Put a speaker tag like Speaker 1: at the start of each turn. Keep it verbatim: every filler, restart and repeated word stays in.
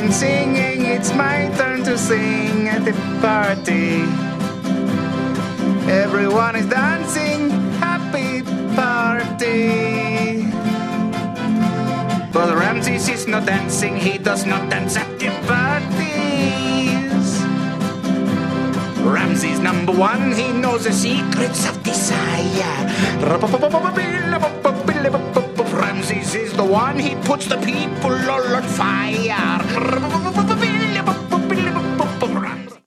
Speaker 1: done singing, it's my turn to sing at the party. Everyone is dancing, happy party. But Ramses is not dancing, he does not dance at the parties. Ramses number one, he knows the secrets of desire. Ramses is the one, he puts the people all on fire.